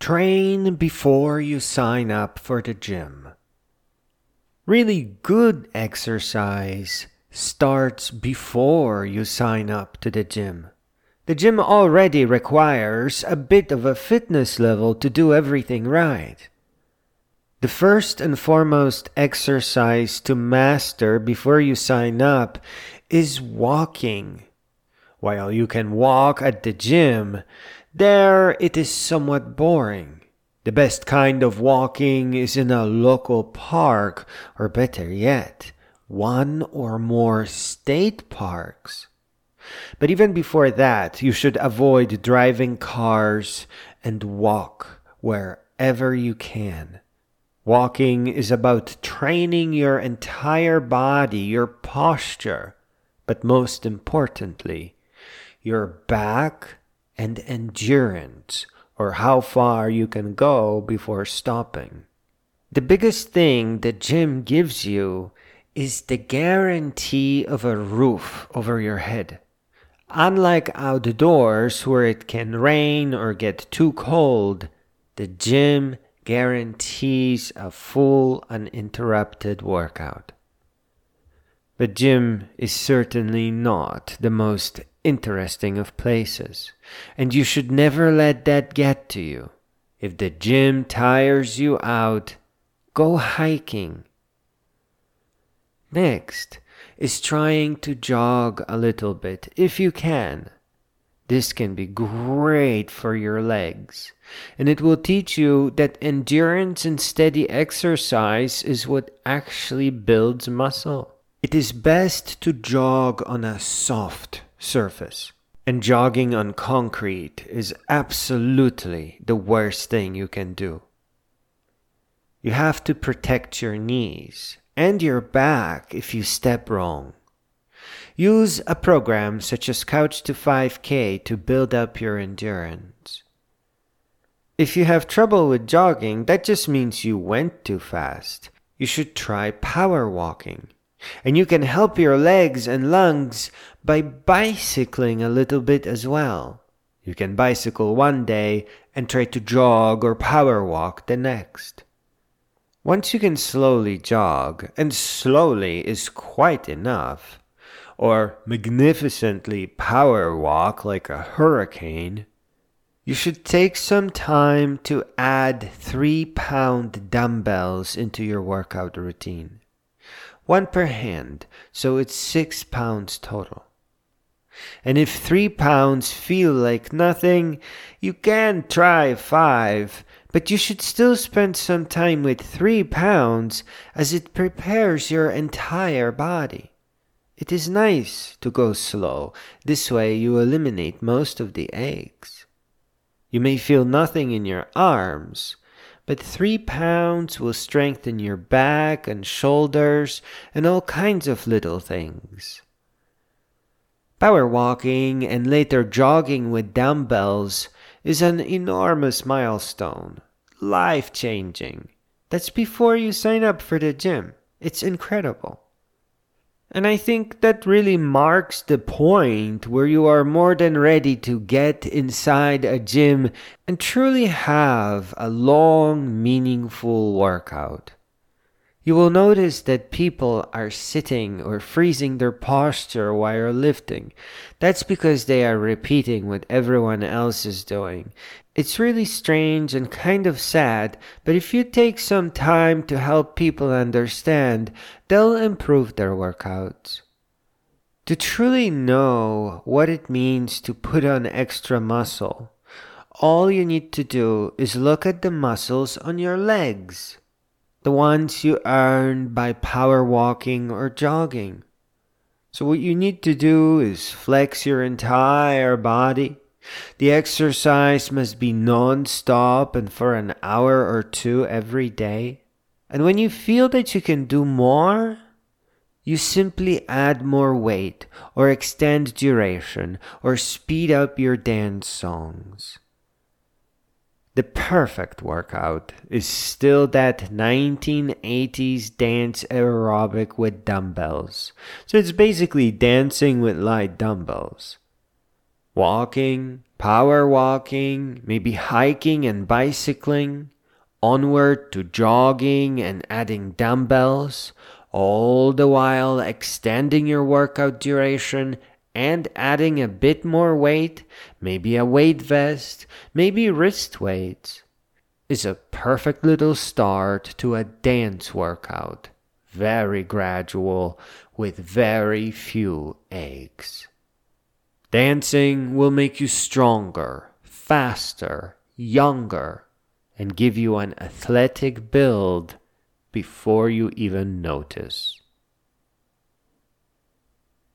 Train before you sign up for the gym. Really good exercise starts before you sign up to the gym. The gym already requires a bit of a fitness level to do everything right. The first and foremost exercise to master before you sign up is walking. While you can walk at the gym, there it is somewhat boring. The best kind of walking is in a local park, or better yet, one or more state parks. But even before that, you should avoid driving cars and walk wherever you can. Walking is about training your entire body, your posture, but most importantly, your back and endurance, or how far you can go before stopping. The biggest thing the gym gives you is the guarantee of a roof over your head. Unlike outdoors where it can rain or get too cold, the gym guarantees a full uninterrupted workout. The gym is certainly not the most interesting of places, and you should never let that get to you. If the gym tires you out, go hiking. Next is trying to jog a little bit if you can. This can be great for your legs, and it will teach you that endurance and steady exercise is what actually builds muscle. It is best to jog on a soft surface, and jogging on concrete is absolutely the worst thing you can do. You have to protect your knees and your back if you step wrong. Use a program such as Couch to 5K to build up your endurance. If you have trouble with jogging, that just means you went too fast. You should try power walking. And you can help your legs and lungs by bicycling a little bit as well. You can bicycle one day and try to jog or power walk the next. Once you can slowly jog, and slowly is quite enough, or magnificently power walk like a hurricane, you should take some time to add 3-pound dumbbells into your workout routine. 1 per hand, so it's 6 pounds total. And if 3 pounds feel like nothing, you can try 5, but you should still spend some time with 3 pounds as it prepares your entire body. It is nice to go slow. This way you eliminate most of the aches. You may feel nothing in your arms, but 3 pounds will strengthen your back and shoulders and all kinds of little things. Power walking and later jogging with dumbbells is an enormous milestone, life-changing. That's before you sign up for the gym. It's incredible. And I think that really marks the point where you are more than ready to get inside a gym and truly have a long, meaningful workout. You will notice that people are sitting or freezing their posture while lifting. That's because they are repeating what everyone else is doing. It's really strange and kind of sad, but if you take some time to help people understand, they'll improve their workouts. To truly know what it means to put on extra muscle, all you need to do is look at the muscles on your legs. The ones you earn by power walking or jogging. So what you need to do is flex your entire body. The exercise must be non-stop and for an hour or two every day. And when you feel that you can do more, you simply add more weight or extend duration or speed up your dance songs. The perfect workout is still that 1980s dance aerobic with dumbbells. So it's basically dancing with light dumbbells. Walking, Power walking, maybe hiking and bicycling, onward to jogging and adding dumbbells, all the while extending your workout duration and adding a bit more weight, maybe a weight vest, maybe wrist weights, is a perfect little start to a dance workout. Very gradual, with very few aches. Dancing will make you stronger, faster, younger, and give you an athletic build before you even notice.